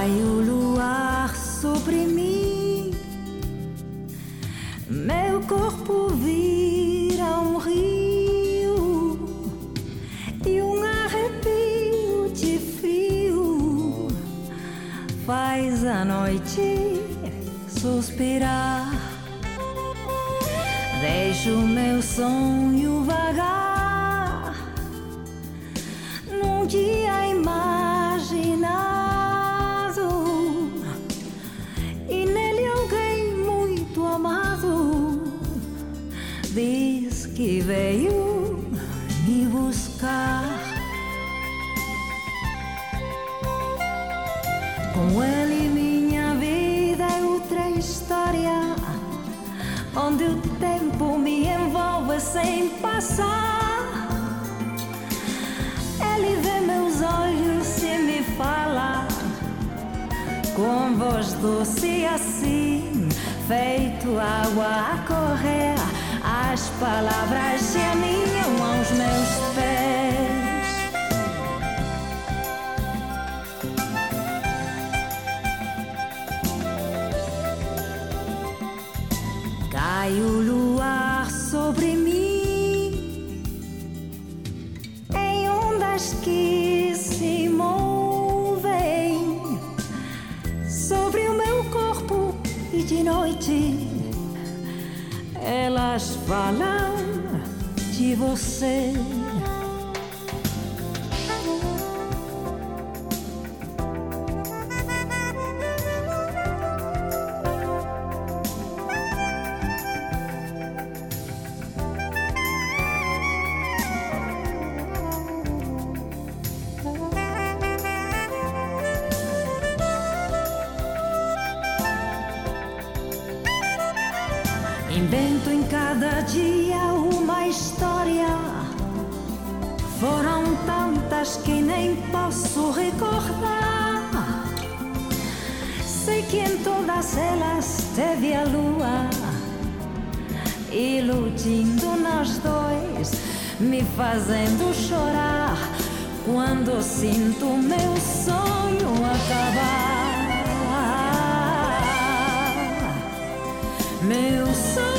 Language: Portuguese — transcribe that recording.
Cai o luar sobre mim, meu corpo vira um rio e um arrepio de frio faz a noite suspirar. Deixo meu sonho vagar num dia imaginado e nele alguém muito amado diz que veio me buscar. Com ele minha vida é outra história, onde o tempo me envolve sem passar. Ele vê meus olhos e me fala com voz doce assim, feito água a correr. As palavras se aninham aos meus pés. Cai o luar sobre mim em ondas que se movem sobre o meu corpo e de noite elas falam de você. Invento em cada dia uma história, foram tantas que nem posso recordar. Sei que em todas elas teve a lua iludindo nós dois, me fazendo chorar quando sinto meu sonho acabar. Meu sonho